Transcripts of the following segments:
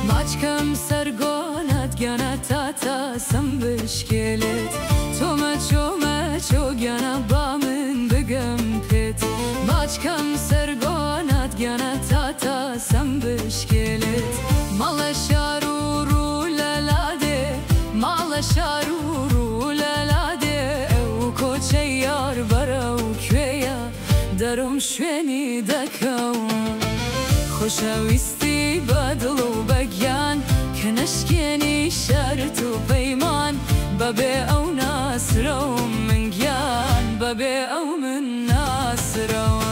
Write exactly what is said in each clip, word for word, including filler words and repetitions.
ماچکەم سەرگۆنت گیانە تاتە سم بشکێلێت تۆمە چۆمە چۆ گیانە با من بگەم پێت ماچکەم سەرگۆنت گیانە تاتە سم بشکێلێت ماڵە شار و ڕوو لە لادێ ماڵە شار و ڕوو لە لادێ ئەو کۆچەی یار بەرە و کوێیە دەرم شوێنی دەکەم خۆشەویستی بەدڵ و بەگیان کە نەشکێنی شەرت و پەیمان بەبێ ئەو ناسرەوم من گیان بەبێ ئەو من ناسرەوە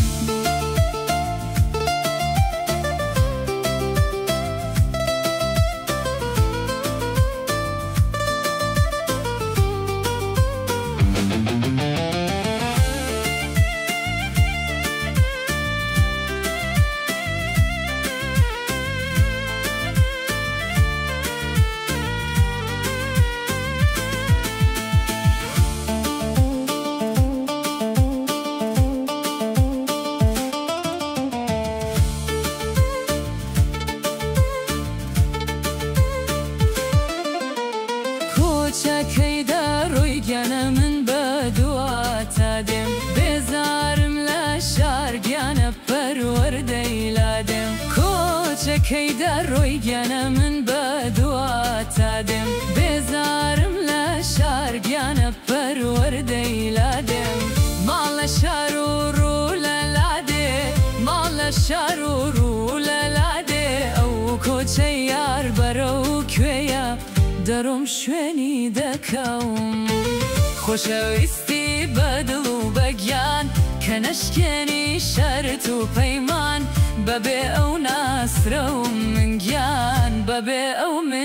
کۆچەکەیدا ڕووی گیانە من بە دواتە دێم بێزارم لە شار گیانە پەروەردەی لادێم کۆچەکەیدا ڕووی گیانە من بە دواتە دێم بێزارم لە شار گیانە پەروەردەی لادێم ماڵە شار و ڕوو لە لادێ ماڵە شار و ڕوو لە لادێ ئەو کۆچەی یار بەرە و کوێیە دەرۆم شوێنی دەکەم خۆشەویستی بەدڵ و بەگیان کە نەشکێنی شەرت و پەیمان بەبێ ئەو ناسرەوم من گیان بەبێ ئەو